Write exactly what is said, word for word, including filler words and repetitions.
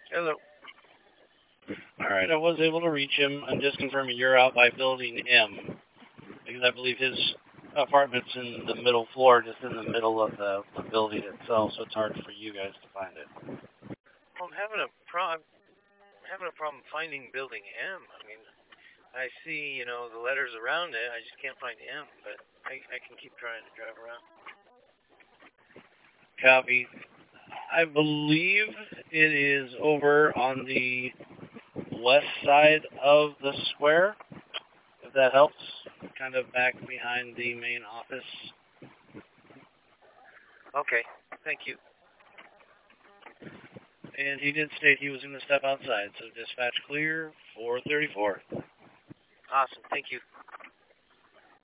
Hello. All right, I was able to reach him. I'm just confirming you're out by building M because I believe his apartment's in the middle floor, just in the middle of the, the building itself, so it's hard for you guys to find it. Well, I'm having a pro- I'm having a problem finding building M. I mean, I see, you know, the letters around it. I just can't find M, but I, I can keep trying to drive around. Copy. I believe it is over on the west side of the square, if that helps. Kind of back behind the main office. Okay. Thank you. And he did state he was going to step outside, so dispatch clear, four thirty-four. Awesome. Thank you.